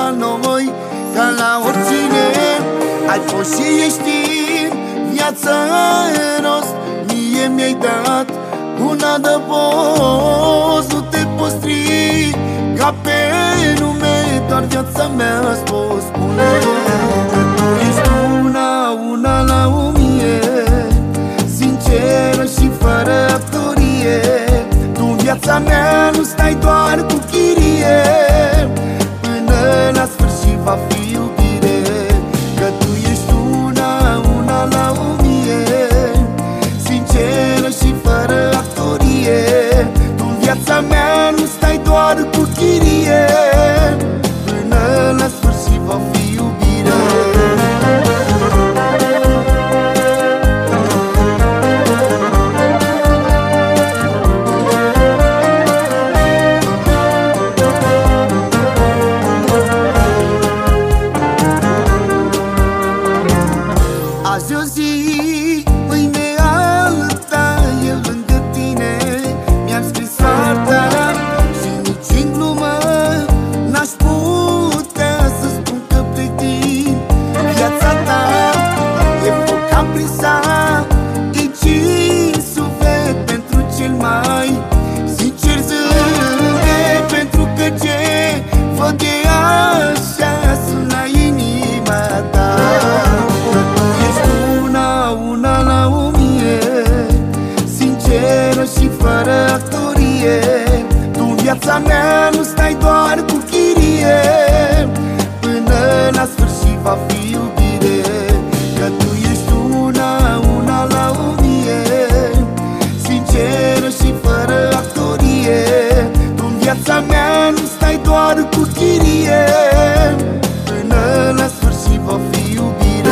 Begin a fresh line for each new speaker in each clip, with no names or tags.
la noi ca la oricine. Ai fost și ești viața în rost, mie mi-ai dat un adăpost. Nu te poți striga pe nume, doar viața mea-ți pot spune că tu ești una la 1000, sinceră și fără actorie. Tu în viața mea nu stai doar cu chirie, până la sfârșit va fi iubire. Că tu ești una la 1000, sinceră și fără actorie. Tu în viața mea nu stai doar cu chirie, până la sfârșit va fi iubire. Azi o zi, mâine alta, eu lângă tine mi-am scris soarta. Și nici în glumă n-aș putea să spun că pregătim viața ta. E foc aprinsa, e cin suflet pentru cel mai sincer zâmbet. Pentru că ce văd e așa, sună inima ta. Una la 1000, sinceră și fără actorie. Tu în viața mea nu stai doar cu chirie, până la sfârșit va fi iubire. Că tu ești una la 1000, sinceră și fără actorie. Tu în viața mea nu stai doar cu chirie, până la sfârșit va fi iubire.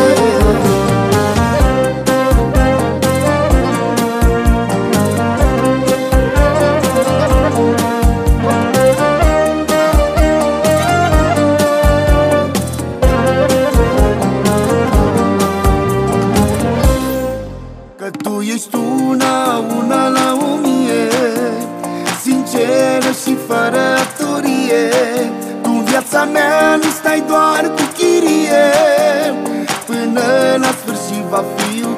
Că tu ești una la 1000, sinceră și fără actorie. Tu în viața mea nu stai doar cu chirie, până la sfârșit va fi iubire.